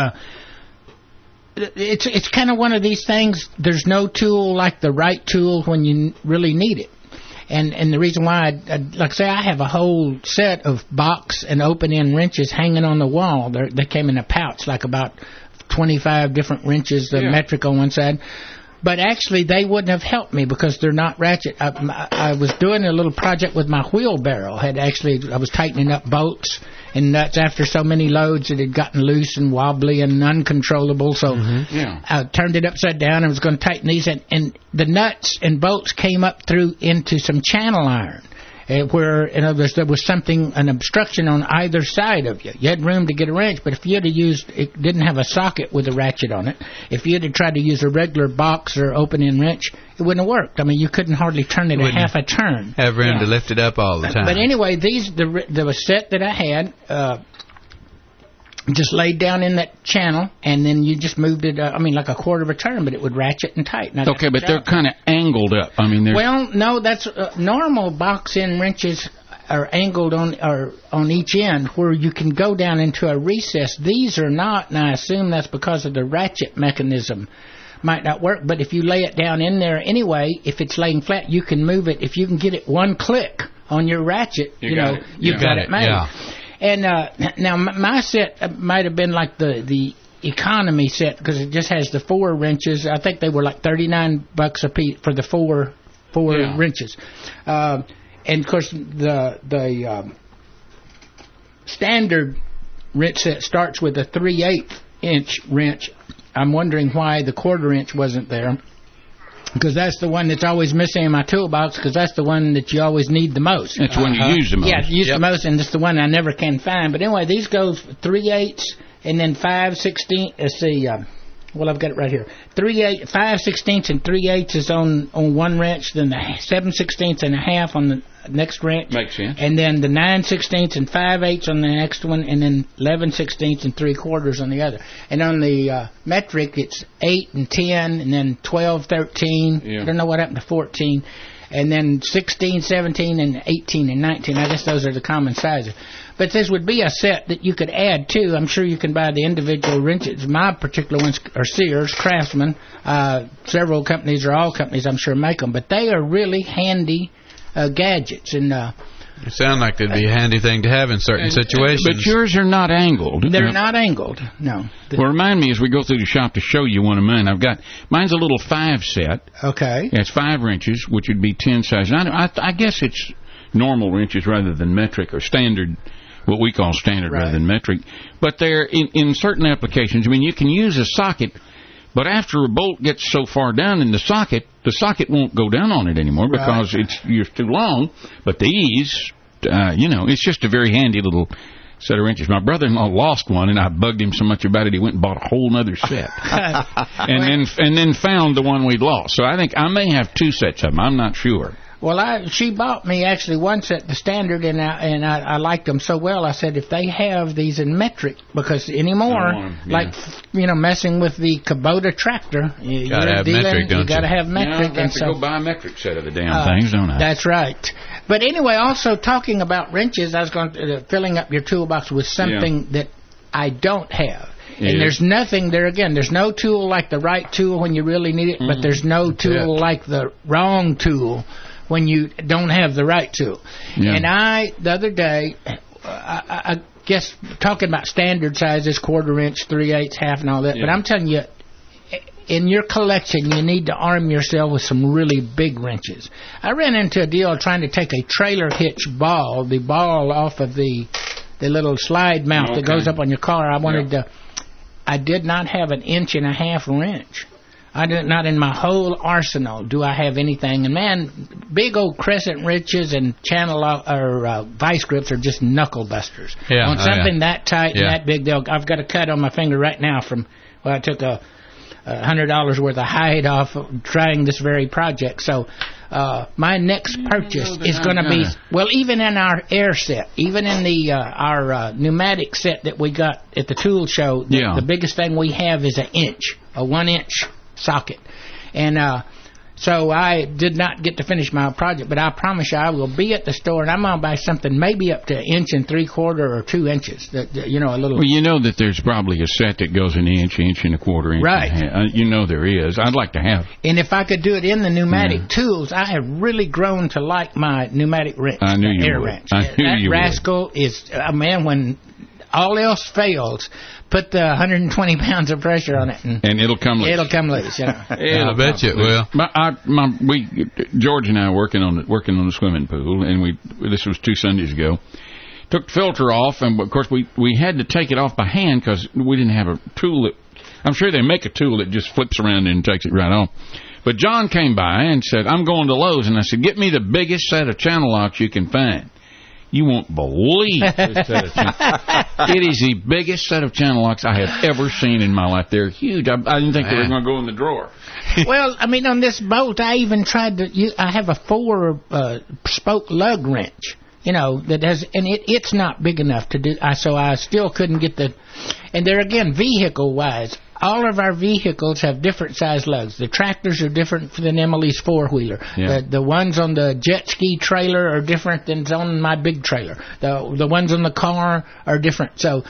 it's kind of one of these things. There's no tool like the right tool when you really need it. And the reason why, like I say, I have a whole set of box and open end wrenches hanging on the wall. They came in a pouch, like about 25 different wrenches, the metric on one side. But actually, they wouldn't have helped me because they're not ratchet. I was doing a little project with my wheelbarrow. I was tightening up bolts and nuts after so many loads it had gotten loose and wobbly and uncontrollable. So I turned it upside down and was going to tighten these. And the nuts and bolts came up through into some channel iron. Where, in other words, there was an obstruction on either side of you. You had room to get a wrench, but if you had it didn't have a socket with a ratchet on it. If you had tried to use a regular box or open-end wrench, it wouldn't have worked. I mean, you couldn't hardly turn it half a turn. Have room to lift it up all the time. But anyway, the set that I had just laid down in that channel, and then you just moved it, like a quarter of a turn, but it would ratchet and tighten. Okay, but they're kind of angled up. I mean, well, no, that's normal box-end wrenches are angled on each end where you can go down into a recess. These are not, and I assume that's because of the ratchet mechanism. Might not work, but if you lay it down in there anyway, if it's laying flat, you can move it. If you can get it one click on your ratchet, you've got it made. Yeah. And now my set might have been like the economy set because it just has the 4 wrenches. I think they were like $39 a piece for the four wrenches. And of course the standard wrench set starts with a 3/8 inch wrench. I'm wondering why the 1/4 inch wasn't there. Because that's the one that's always missing in my toolbox, because that's the one that you always need the most. That's the one you use the most. Yeah, use the most, and it's the one I never can find. But anyway, these goes 3/8 and then 5/16. Let's see. Well, I've got it right here. 5/16 and 3/8 is on one wrench, then the 7/16 and a half on the next wrench. Makes sense. And then the 9/16 and 5/8 on the next one, and then 11/16 and 3/4 on the other. And on the metric, it's 8 and 10, and then 12, 13. Yeah. I don't know what happened to 14. And then 16, 17, and 18, and 19. I guess those are the common sizes. But this would be a set that you could add to. I'm sure you can buy the individual wrenches. My particular ones are Sears, Craftsman. Several companies, or all companies, I'm sure, make them. But they are really handy gadgets. And they sound like they'd be a handy thing to have in certain situations. But yours are not angled. They're not angled, no. Well, remind me as we go through the shop to show you one of mine. Mine's a little 5 set. Okay. It's 5 wrenches, which would be 10 size. I guess it's normal wrenches rather than metric, or standard, what we call standard rather than metric. But they're in certain applications. I mean, you can use a socket, but after a bolt gets so far down in the socket won't go down on it anymore because you're too long. But these, it's just a very handy little set of wrenches. My brother-in-law lost one, and I bugged him so much about it, he went and bought a whole other set, and then found the one we'd lost. So I think I may have 2 sets of them. I'm not sure. Well, she bought me actually one set, the standard, and I liked them so well. I said, if they have these in metric, because anymore, messing with the Kubota tractor, you got to have metric. You got to have metric. Yeah, I have to go buy a metric set of the damn things, don't I? That's right. But anyway, also talking about wrenches, I was going to filling up your toolbox with something that I don't have. And there's nothing there, again, there's no tool like the right tool when you really need it, but there's no tool like the wrong tool when you don't have the right tool. Yeah. And the other day, I guess, talking about standard sizes, 1/4 inch, 3/8, half, and all that, but I'm telling you, in your collection, you need to arm yourself with some really big wrenches. I ran into a deal trying to take a trailer hitch ball, the ball off of the little slide mount that goes up on your car. I did not have an 1.5 inch wrench. Not in my whole arsenal do I have anything. And man, big old crescent wrenches and channel or vice grips are just knuckle busters. Yeah, on something that tight and that big, I've got a cut on my finger right now from I took $100 worth of hide off trying this very project. So my next purchase is going to be, well, even in our air set, even in the our pneumatic set that we got at the tool show, the biggest thing we have is a 1 inch socket. And so I did not get to finish my project, but I promise you I will be at the store, and I'm going to buy something maybe up to 1 3/4 or 2 inches. A little. Well, you know that there's probably a set that goes an inch, 1.25 inch. Right. There is. I'd like to have. And if I could do it in the pneumatic tools, I have really grown to like my pneumatic wrench. I knew you air would. wrench. I knew you rascal would. Is man, when all else fails, put the 120 pounds of pressure on it, and it'll come loose. It'll come loose. I bet you it will. George and I are working on the swimming pool, and this was 2 Sundays ago. Took the filter off, and of course we had to take it off by hand because we didn't have a tool that. I'm sure they make a tool that just flips around and takes it right off. But John came by and said, "I'm going to Lowe's," and I said, "Get me the biggest set of channel locks you can find." You won't believe this set of channel locks. It is the biggest set of channel locks I have ever seen in my life. They're huge. I didn't think they were going to go in the drawer. Well, I mean, on this boat, I even tried I have a 4-spoke lug wrench, that has, and it's not big enough to do. So I still couldn't get and there again, vehicle-wise, all of our vehicles have different size lugs. The tractors are different than Emily's 4-wheeler. Yeah. The ones on the jet ski trailer are different than on my big trailer. The ones on the car are different. So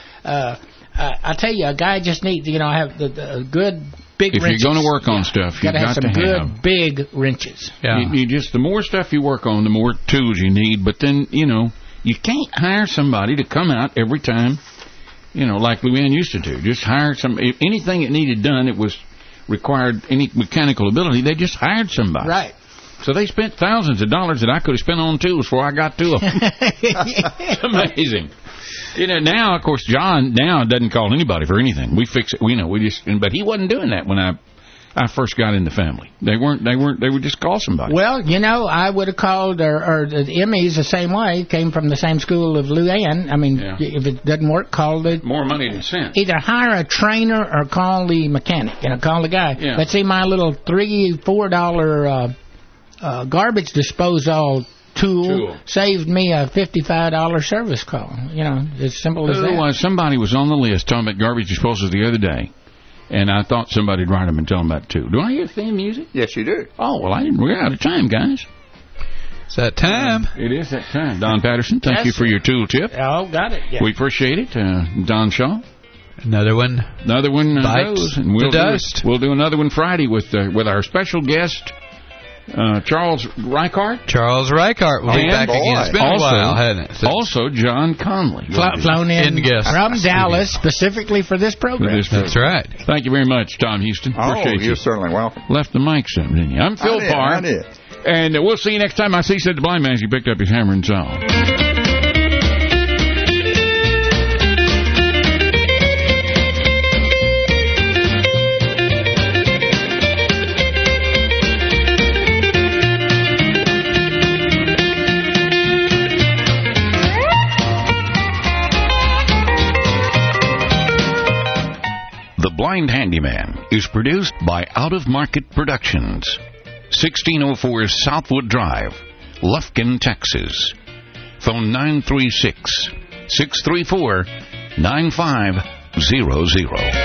I tell you, a guy just needs have the good big wrenches. If you're going to work on stuff, you've got to have some good big wrenches. Yeah. You just, the more stuff you work on, the more tools you need. But then you can't hire somebody to come out every time. Like Luann used to do. Just hired anything that needed done, it was required any mechanical ability, they just hired somebody. Right. So they spent thousands of dollars that I could have spent on tools before I got to them. It's amazing. Now, of course, John now doesn't call anybody for anything. We fix it. But he wasn't doing that when I I first got in the family. They would just call somebody. Well, I would have called, or the Emmys the same way, came from the same school of Luann. I mean, if it doesn't work, call the... More money than sense. Either hire a trainer or call the mechanic, call the guy. Yeah. Let's see, my little $3-4 garbage disposal tool saved me a $55 service call. As simple as that. Somebody was on the list talking about garbage disposals the other day, and I thought somebody'd write them and tell them about it too. Do I hear theme music? Yes, you do. Oh, well, we're out of time, guys. It's that time. It is that time. Don Patterson, thank you for your tool tip. Oh, got it. Yeah. We appreciate it. Don Shaw. Another one goes. And the dust. We'll do another one Friday with our special guest, Charles Reichart. Charles Reichart will be back again. It's been a while, hasn't it? Also, John Conley. Flown in from Dallas specifically for this program. That's right. Thank you very much, Tom Houston. Appreciate you. You're certainly welcome. Left the mic some, didn't you? I'm Phil Parr. I did. And we'll see you next time. I see, said the blind man as he picked up his hammer and saw. The Blind Handyman is produced by Out of Market Productions. 1604 Southwood Drive, Lufkin, Texas. Phone 936-634-9500.